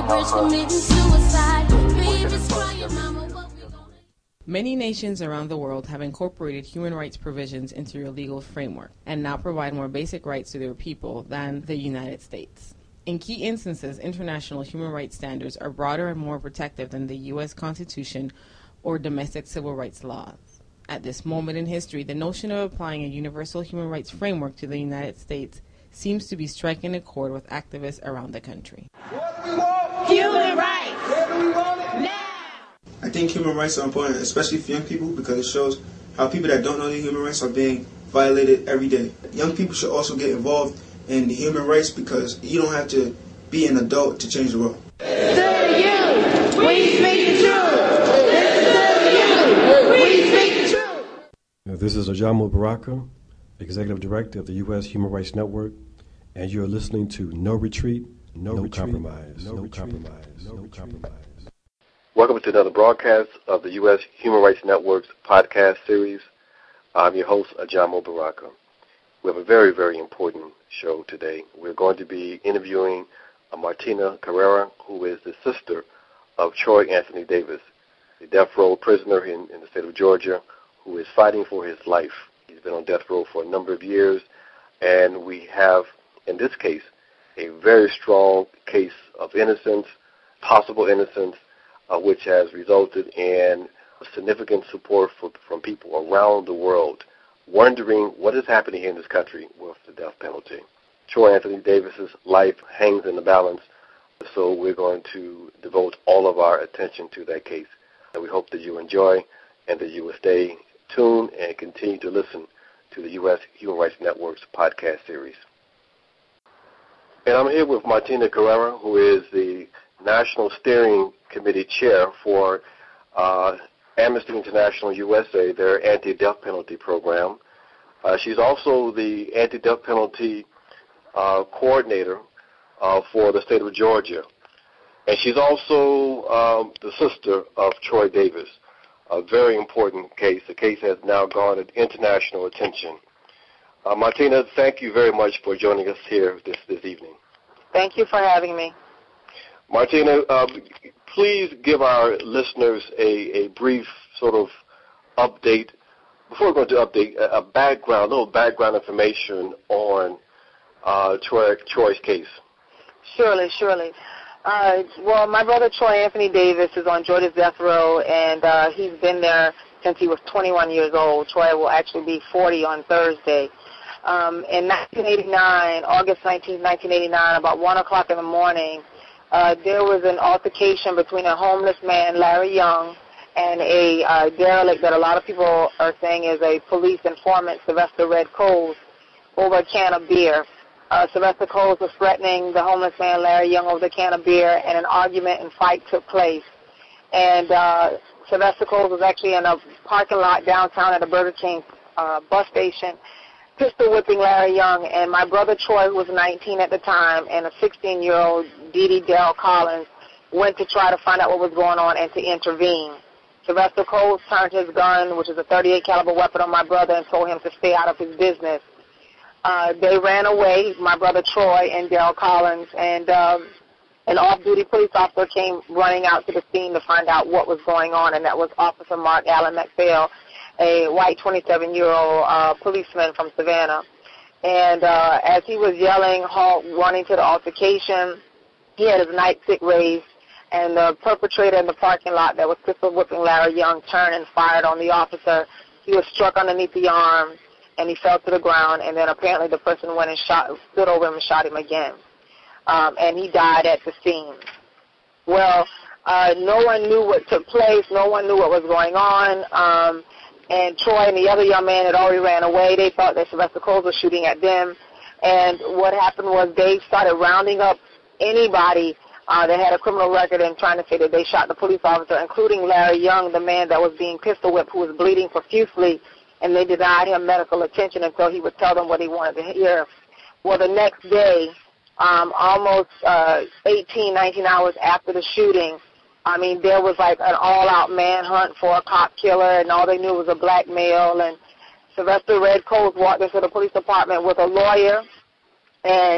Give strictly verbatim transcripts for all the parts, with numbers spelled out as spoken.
Many nations around the world have incorporated human rights provisions into their legal framework and now provide more basic rights to their people than the United States. In key instances, international human rights standards are broader and more protective than the U S Constitution or domestic civil rights laws. At this moment in history, the notion of applying a universal human rights framework to the United States seems to be striking a chord with activists around the country. What do we want? Human rights! Where do we want it? Now! I think human rights are important, especially for young people, because it shows how people that don't know their human rights are being violated every day. Young people should also get involved in the human rights because you don't have to be an adult to change the world. To the youth, we speak the truth. This is to the youth, we speak the truth. This is Ajamu Baraka, Executive Director of the U S Human Rights Network, and you're listening to No Retreat, No, no retreat, Compromise, No, no retreat, Compromise, No, no Compromise. Welcome to another broadcast of the U S Human Rights Network's podcast series. I'm your host, Ajamu Baraka. We have a very, very important show today. We're going to be interviewing uh, Martina Carrera, who is the sister of Troy Anthony Davis, a death row prisoner in, in the state of Georgia who is fighting for his life. He's been on death row for a number of years, and we have, in this case, a very strong case of innocence, possible innocence, uh, which has resulted in significant support for, from people around the world wondering what is happening here in this country with the death penalty. Troy Anthony Davis's life hangs in the balance, so we're going to devote all of our attention to that case. And we hope that you enjoy and that you will stay tuned and continue to listen to the U S Human Rights Network's podcast series. And I'm here with Martina Carrera, who is the National Steering Committee Chair for uh, Amnesty International U S A, their anti-death penalty program. Uh, she's also the anti-death penalty uh, coordinator uh, for the state of Georgia. And she's also um, the sister of Troy Davis, a very important case. The case has now garnered international attention. Uh, Martina, thank you very much for joining us here this, this evening. Thank you for having me. Martina, uh, please give our listeners a, a brief sort of update, before we go into update, a, a background, a little background information on uh, Troy, Troy's case. Surely, surely. Uh, well, my brother Troy Anthony Davis is on Georgia's death row, and uh, he's been there since he was twenty-one years old. Troy will actually be forty on Thursday. Um, in nineteen eighty-nine, August nineteenth, nineteen eighty-nine, about one o'clock in the morning, uh, there was an altercation between a homeless man, Larry Young, and a uh, derelict that a lot of people are saying is a police informant, Sylvester Red Coles, over a can of beer. Uh, Sylvester Coles was threatening the homeless man, Larry Young, over the can of beer, and an argument and fight took place. And uh, Sylvester Coles was actually in a parking lot downtown at a Burger King uh, bus station, pistol whipping Larry Young, and my brother Troy, who was nineteen at the time, and a sixteen-year-old Dee Dee Dell Collins went to try to find out what was going on and to intervene. Sylvester Coles turned his gun, which is a thirty-eight caliber weapon, on my brother and told him to stay out of his business. Uh, they ran away, my brother Troy and Dell Collins, and um, an off-duty police officer came running out to the scene to find out what was going on, and that was Officer Mark Allen McPhail, a white twenty-seven-year-old uh, policeman from Savannah. And uh, as he was yelling, halt, running to the altercation, he had his nightstick raised, and the perpetrator in the parking lot that was pistol whipping Larry Young turned and fired on the officer. He was struck underneath the arm, and he fell to the ground, and then apparently the person went and shot, stood over him and shot him again. Um, and he died at the scene. Well, uh, no one knew what took place. No one knew what was going on. Um, and Troy and the other young man had already ran away. They thought that Sylvester Coles was shooting at them. And what happened was they started rounding up anybody uh, that had a criminal record and trying to say that they shot the police officer, including Larry Young, the man that was being pistol whipped, who was bleeding profusely, and they denied him medical attention until he would tell them what he wanted to hear. Well, the next day, um, almost uh, eighteen, nineteen hours after the shooting, I mean, there was like an all-out manhunt for a cop killer, and all they knew was a black male. And Sylvester Red Coles walked into the police department with a lawyer, and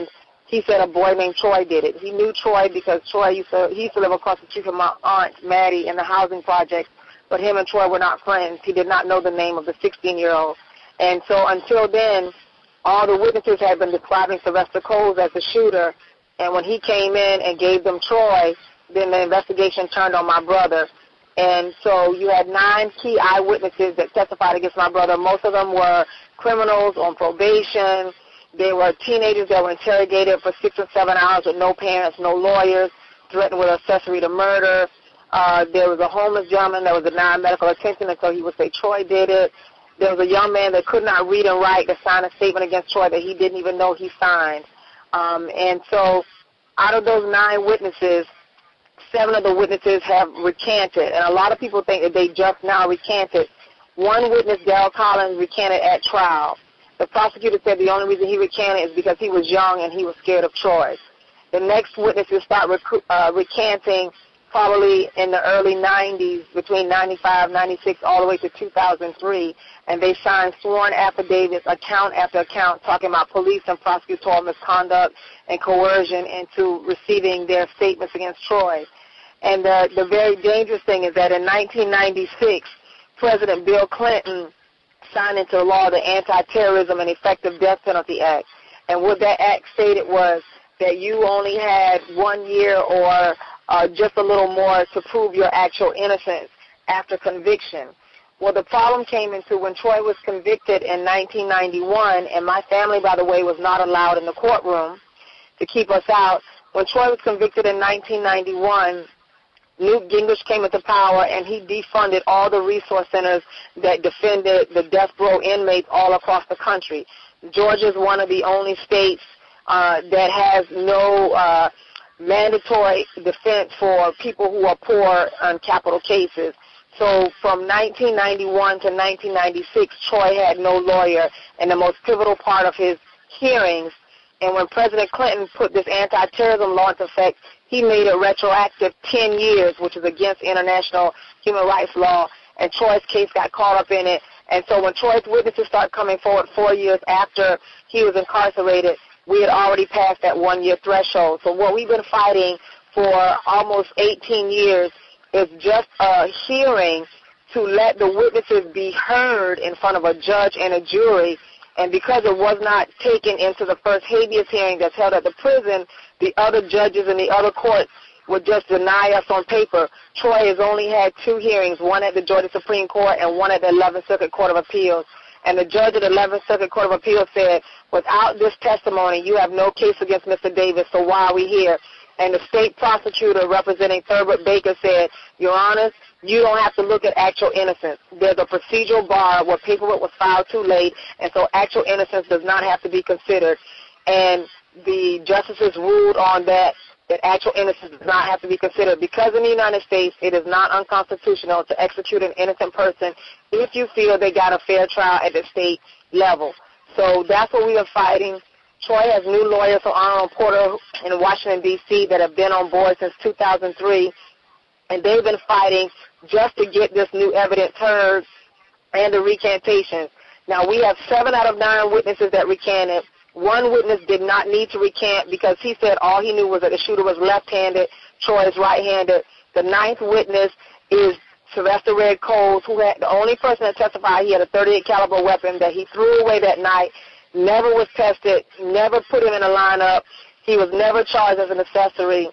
he said a boy named Troy did it. He knew Troy because Troy used to, he used to live across the street from my aunt, Maddie, in the housing project, but him and Troy were not friends. He did not know the name of the sixteen-year-old. And so until then, all the witnesses had been describing Sylvester Coles as the shooter, and when he came in and gave them Troy, then the investigation turned on my brother. And so you had nine key eyewitnesses that testified against my brother. Most of them were criminals on probation. They were teenagers that were interrogated for six or seven hours with no parents, no lawyers, threatened with accessory to murder. Uh, there was a homeless gentleman that was denied medical attention until he would say Troy did it. There was a young man that could not read and write that signed a statement against Troy that he didn't even know he signed. Um, and so out of those nine witnesses, seven of the witnesses have recanted. And a lot of people think that they just now recanted. One witness, Darrell Collins, recanted at trial. The prosecutor said the only reason he recanted is because he was young and he was scared of Troy. The next witnesses start rec- uh, recanting probably in the early nineties, between ninety-five, ninety-six, all the way to two thousand three, and they signed sworn affidavits, account after account, talking about police and prosecutorial misconduct and coercion into receiving their statements against Troy. And the, the very dangerous thing is that in nineteen ninety-six, President Bill Clinton signed into law the Anti-Terrorism and Effective Death Penalty Act. And what that act stated was that you only had one year or uh, just a little more to prove your actual innocence after conviction. Well, the problem came into when Troy was convicted in nineteen ninety-one, and my family, by the way, was not allowed in the courtroom to keep us out. When Troy was convicted in nineteen ninety-one, Newt Gingrich came into power, and he defunded all the resource centers that defended the death row inmates all across the country. Georgia is one of the only states uh, that has no uh, mandatory defense for people who are poor on capital cases. So from nineteen ninety-one to nineteen ninety-six, Troy had no lawyer, and the most pivotal part of his hearings. And when President Clinton put this anti-terrorism law into effect, he made it retroactive ten years, which is against international human rights law, and Troy's case got caught up in it. And so when Troy's witnesses started coming forward four years after he was incarcerated, we had already passed that one-year threshold. So what we've been fighting for almost eighteen years is just a hearing to let the witnesses be heard in front of a judge and a jury. And because it was not taken into the first habeas hearing that's held at the prison, the other judges in the other courts would just deny us on paper. Troy has only had two hearings, one at the Georgia Supreme Court and one at the eleventh Circuit Court of Appeals. And the judge at the eleventh Circuit Court of Appeals said, without this testimony, you have no case against Mister Davis, so why are we here? And the state prosecutor representing Thurbert Baker said, Your Honor, you don't have to look at actual innocence. There's a procedural bar where paperwork was filed too late, and so actual innocence does not have to be considered. And the justices ruled on that, that actual innocence does not have to be considered. Because in the United States, it is not unconstitutional to execute an innocent person if you feel they got a fair trial at the state level. So that's what we are fighting. Troy has new lawyers for Arnold Porter in Washington, D C that have been on board since two thousand three, and they've been fighting just to get this new evidence heard and the recantations. Now, we have seven out of nine witnesses that recanted. One witness did not need to recant because he said all he knew was that the shooter was left-handed, Troy is right-handed. The ninth witness is Sylvester Red Coles, who had the only person that testified he had a thirty-eight caliber weapon that he threw away that night, never was tested, never put him in a lineup. He was never charged as an accessory.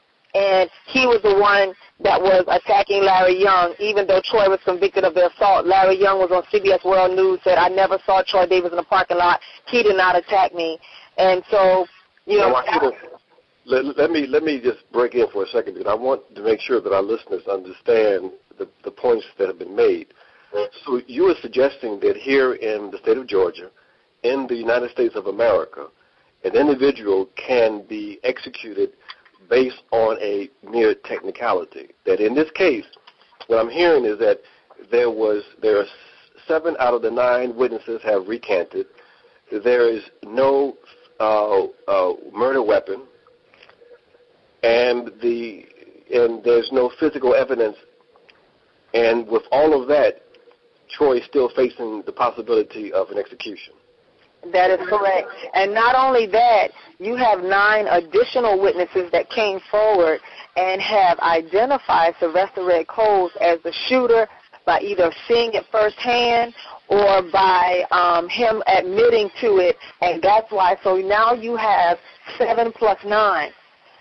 And he was the one that was attacking Larry Young, even though Troy was convicted of the assault. Larry Young was on C B S World News, said, I never saw Troy Davis in the parking lot. He did not attack me. And so, you know. Now, let, let, me, let me just break in for a second, because I want to make sure that our listeners understand the, the points that have been made. So you are suggesting that here in the state of Georgia, in the United States of America, an individual can be executed based on a mere technicality. That in this case, what I'm hearing is that there was there are seven out of the nine witnesses have recanted. There is no uh, uh, murder weapon, and the and there's no physical evidence. And with all of that, Troy is still facing the possibility of an execution. That is correct. And not only that, you have nine additional witnesses that came forward and have identified Sylvester Red Coles as the shooter by either seeing it firsthand or by um, him admitting to it, and that's why. So now you have seven plus nine.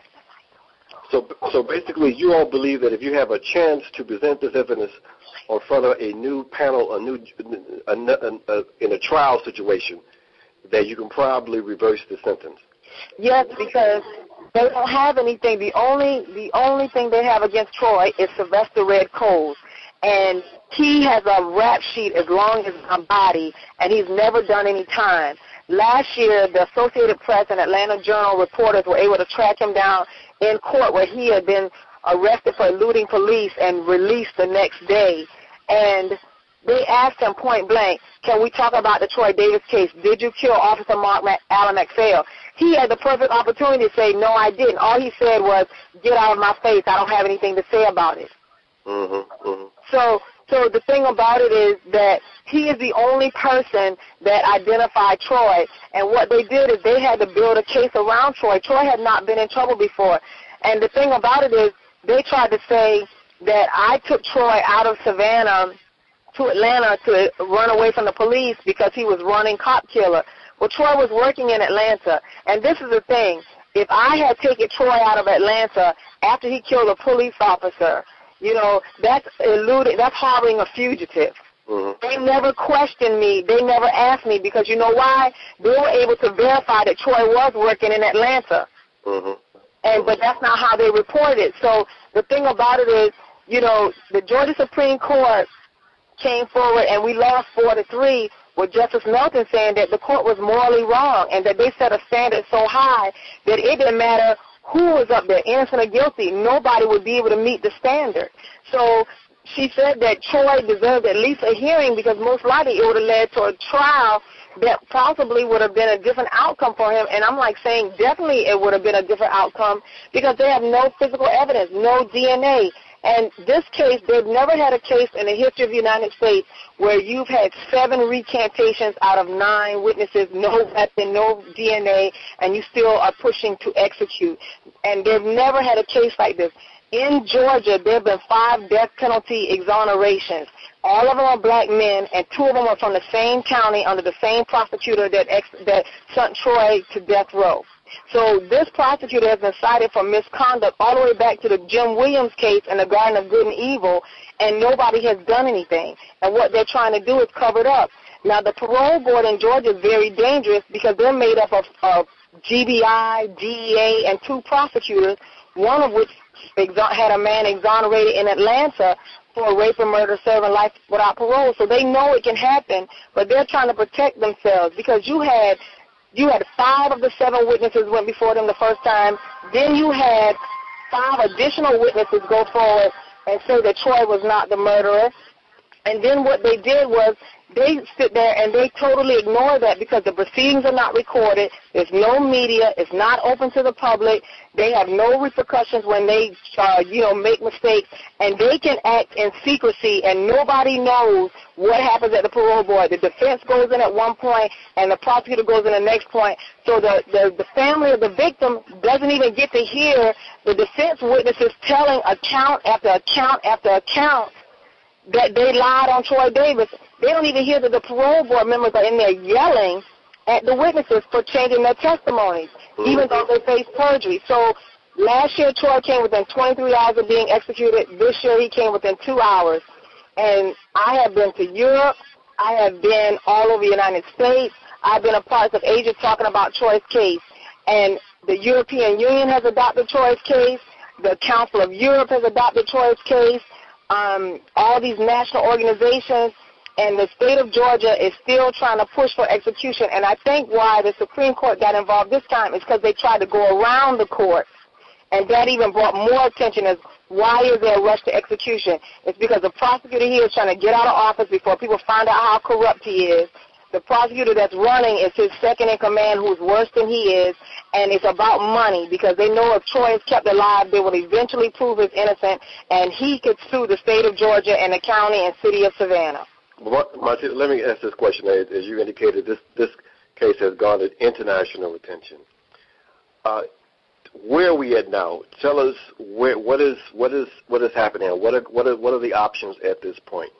So, so basically, you all believe that if you have a chance to present this evidence in front of a new panel, a new a, a, a, in a trial situation, that you can probably reverse the sentence. Yes, because they don't have anything. The only the only thing they have against Troy is Sylvester Red Coles. And he has a rap sheet as long as my body, and he's never done any time. Last year, the Associated Press and Atlanta Journal reporters were able to track him down in court where he had been arrested for eluding police and released the next day. And they asked him point blank, can we talk about the Troy Davis case? Did you kill Officer Mark Mac- Allen McPhail? He had the perfect opportunity to say, no, I didn't. All he said was, get out of my face. I don't have anything to say about it. Mm-hmm, mm-hmm. So, so the thing about it is that he is the only person that identified Troy, and what they did is they had to build a case around Troy. Troy had not been in trouble before, and the thing about it is they tried to say that I took Troy out of Savannah to Atlanta to run away from the police because he was running cop killer. Well, Troy was working in Atlanta, and this is the thing. If I had taken Troy out of Atlanta after he killed a police officer, you know, that's eluding, that's harboring a fugitive. Mm-hmm. They never questioned me. They never asked me because you know why? They were able to verify that Troy was working in Atlanta. Mm-hmm. And but that's not how they reported it. So the thing about it is, you know, the Georgia Supreme Court came forward and we lost four to three with Justice Melton saying that the court was morally wrong and that they set a standard so high that it didn't matter who was up there, innocent or guilty, nobody would be able to meet the standard. So she said that Troy deserved at least a hearing because most likely it would have led to a trial that possibly would have been a different outcome for him. And I'm like saying definitely it would have been a different outcome because they have no physical evidence, no D N A. And this case, they've never had a case in the history of the United States where you've had seven recantations out of nine witnesses, no weapon, no D N A, and you still are pushing to execute. And they've never had a case like this. In Georgia, there have been five death penalty exonerations. All of them are black men, and two of them are from the same county under the same prosecutor that, ex- that sent Troy to death row. So this prosecutor has been cited for misconduct all the way back to the Jim Williams case in the Garden of Good and Evil, and nobody has done anything. And what they're trying to do is cover it up. Now, the parole board in Georgia is very dangerous because they're made up of, of G B I, D E A, and two prosecutors, one of which exo- had a man exonerated in Atlanta for rape and murder serving life without parole. So they know it can happen, but they're trying to protect themselves because you had You had five of the seven witnesses went before them the first time. Then you had five additional witnesses go forward and say that Troy was not the murderer. And then what they did was they sit there and they totally ignore that because the proceedings are not recorded. There's no media. It's not open to the public. They have no repercussions when they, uh, you know, make mistakes. And they can act in secrecy, and nobody knows what happens at the parole board. The defense goes in at one point, and the prosecutor goes in the next point. So the, the, the family of the victim doesn't even get to hear the defense witnesses telling account after account after account that they lied on Troy Davis. They don't even hear that the parole board members are in there yelling at the witnesses for changing their testimonies, mm-hmm. even though they face perjury. So last year, Troy came within twenty-three hours of being executed. This year, he came within two hours. And I have been to Europe. I have been all over the United States. I've been a part of agents talking about Troy's case. And the European Union has adopted Troy's case. The Council of Europe has adopted Troy's case. Um, all these national organizations, and the state of Georgia is still trying to push for execution. And I think why the Supreme Court got involved this time is because they tried to go around the court. And that even brought more attention as why is there a rush to execution? It's because the prosecutor here is trying to get out of office before people find out how corrupt he is. The prosecutor that's running is his second in command who's worse than he is, and it's about money because they know if Troy is kept alive, they will eventually prove he's innocent, and he could sue the state of Georgia and the county and city of Savannah. Marcia, let me ask this question. As you indicated, this, this case has garnered international attention. Uh, where are we at now? Tell us where, what is what is what is happening. What are what are what are the options at this point?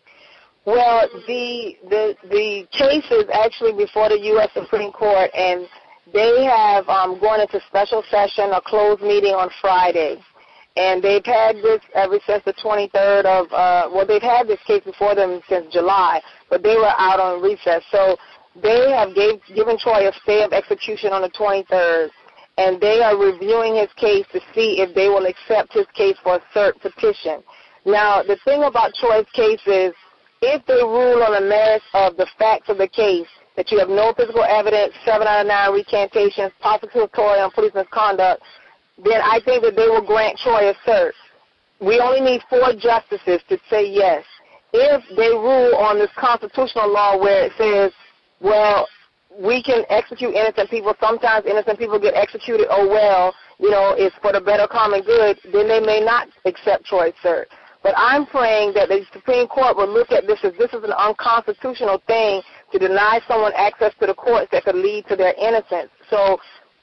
Well, the the the case is actually before the U S Supreme Court, and they have um, gone into special session, a closed meeting on Friday. And they've had this ever since the twenty-third of, uh, well, they've had this case before them since July, but they were out on recess. So they have gave, given Troy a stay of execution on the twenty-third, and they are reviewing his case to see if they will accept his case for a cert petition. Now, the thing about Troy's case is, if they rule on the merits of the facts of the case, that you have no physical evidence, seven out of nine recantations, prosecutorial and police misconduct, then I think that they will grant Troy a cert. We only need four justices to say yes. If they rule on this constitutional law where it says, well, we can execute innocent people, sometimes innocent people get executed, oh, well, you know, it's for the better common good, then they may not accept Troy's cert. But I'm praying that the Supreme Court will look at this as this is an unconstitutional thing to deny someone access to the courts that could lead to their innocence. So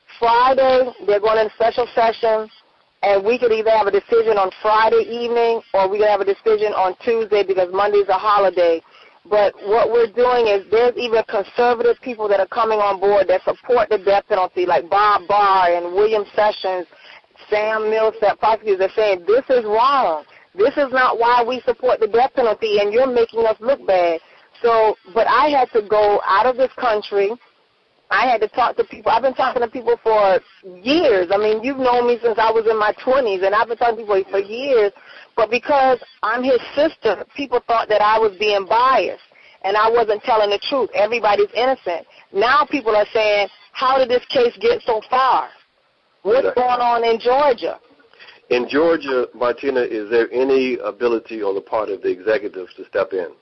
Friday, they're going in special session, and we could either have a decision on Friday evening or we could have a decision on Tuesday because Monday's a holiday. But what we're doing is there's even conservative people that are coming on board that support the death penalty, like Bob Barr and William Sessions, Sam Millsap, prosecutors are saying this is wrong. This is not why we support the death penalty, and you're making us look bad. So, but I had to go out of this country. I had to talk to people. I've been talking to people for years. I mean, you've known me since I was in my twenties, and I've been talking to people for years. But because I'm his sister, people thought that I was being biased, and I wasn't telling the truth. Everybody's innocent. Now people are saying, how did this case get so far? What's exactly going on in Georgia? In Georgia, Martina, is there any ability on the part of the executives to step in?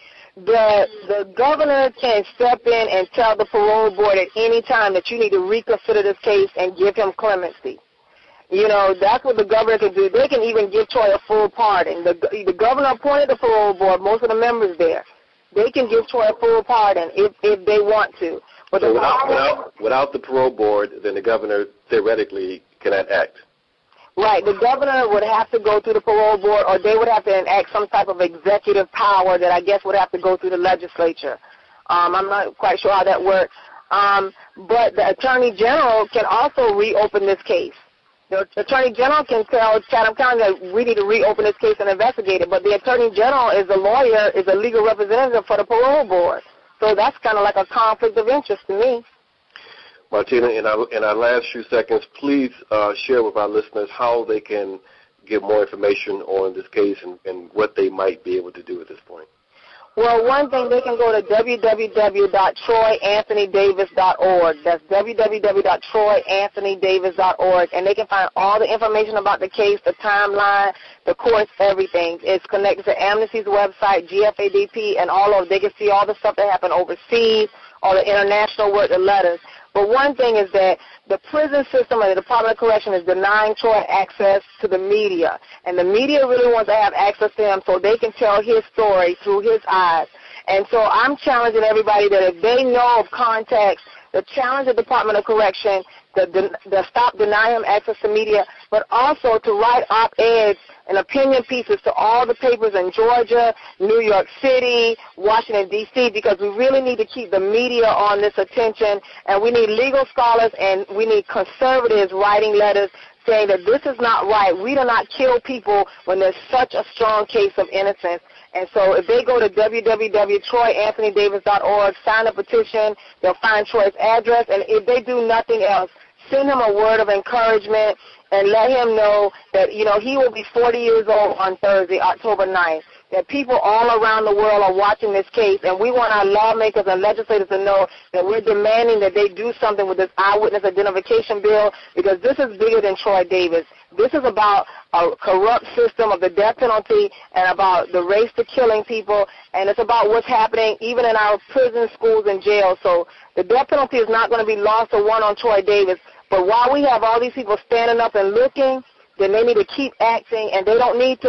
The the governor can step in and tell the parole board at any time that you need to reconsider this case and give him clemency. You know, that's what the governor can do. They can even give Troy a full pardon. The, the governor appointed the parole board, most of the members there. They can give Troy a full pardon if, if they want to. But so the without, without, without the parole board, then the governor theoretically cannot act. Right. The governor would have to go through the parole board, or they would have to enact some type of executive power that I guess would have to go through the legislature. Um, I'm not quite sure how that works. Um, but the attorney general can also reopen this case. The attorney general can tell Chatham County that we need to reopen this case and investigate it. But the attorney general is a lawyer, is a legal representative for the parole board. So that's kind of like a conflict of interest to me. Martina, in our, in our last few seconds, please uh, share with our listeners how they can get more information on this case and, and what they might be able to do at this point. Well, one thing, they can go to w w w dot troy anthony davis dot org. That's w w w dot troy anthony davis dot org, and they can find all the information about the case, the timeline, the courts, everything. It's connected to Amnesty's website, G F A D P, and all of it. They can see all the stuff that happened overseas, all the international work, the letters. But one thing is that the prison system and the Department of Correction is denying Troy access to the media. And the media really wants to have access to him so they can tell his story through his eyes. And so I'm challenging everybody that if they know of contacts, to challenge the Department of Correction, to, to stop denying him access to media, but also to write op-eds and opinion pieces to all the papers in Georgia, New York City, Washington, D C, because we really need to keep the media on this attention, and we need legal scholars and we need conservatives writing letters saying that this is not right. We do not kill people when there's such a strong case of innocence. And so if they go to w w w dot troy anthony davis dot org, sign a petition, they'll find Troy's address, and if they do nothing else, send him a word of encouragement and let him know that, you know, he will be forty years old on Thursday, October ninth, that people all around the world are watching this case, and we want our lawmakers and legislators to know that we're demanding that they do something with this eyewitness identification bill, because this is bigger than Troy Davis. This is about a corrupt system of the death penalty and about the race to killing people, and it's about what's happening even in our prison, schools, and jails. So the death penalty is not going to be lost or won on Troy Davis, but while we have all these people standing up and looking, then they need to keep acting, and they don't need to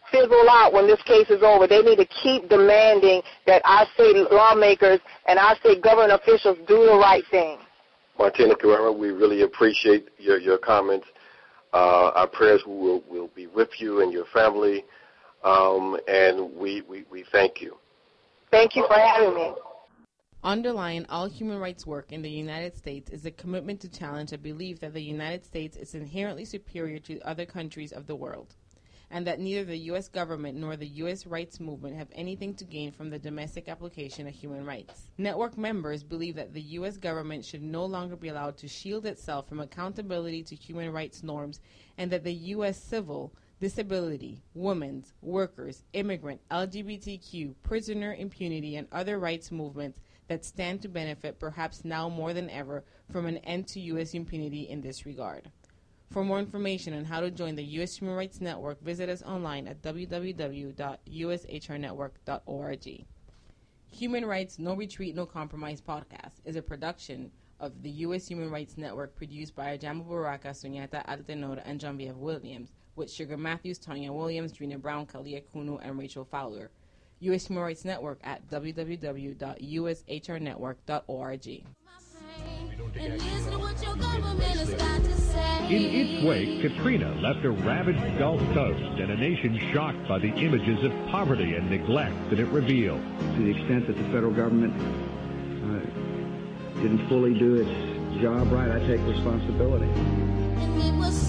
fizzle out when this case is over. They need to keep demanding that our state lawmakers and our state government officials do the right thing. Martina Carrera, we really appreciate your, your comments. Uh, our prayers will, will be with you and your family, um, and we, we, we thank you. Thank you for having me. Underlying all human rights work in the United States is a commitment to challenge a belief that the United States is inherently superior to other countries of the world, and that neither the U S government nor the U S rights movement have anything to gain from the domestic application of human rights. Network members believe that the U S government should no longer be allowed to shield itself from accountability to human rights norms, and that the U S civil, disability, women's, workers, immigrant, L G B T Q, prisoner impunity, and other rights movements that stand to benefit, perhaps now more than ever, from an end to U S impunity in this regard. For more information on how to join the U S Human Rights Network, visit us online at w w w dot u s h r network dot org. Human Rights No Retreat, No Compromise podcast is a production of the U S Human Rights Network, produced by Ajamo Baraka, Sunyata Altenor, and Genevieve Williams, with Sugar Matthews, Tanya Williams, Drina Brown, Kalia Kunu, and Rachel Fowler. U S Human Rights Network at w w w dot u s h r network dot org. In its wake, Katrina left a ravaged Gulf Coast and a nation shocked by the images of poverty and neglect that it revealed. To the extent that the federal government uh, didn't fully do its job right, I take responsibility.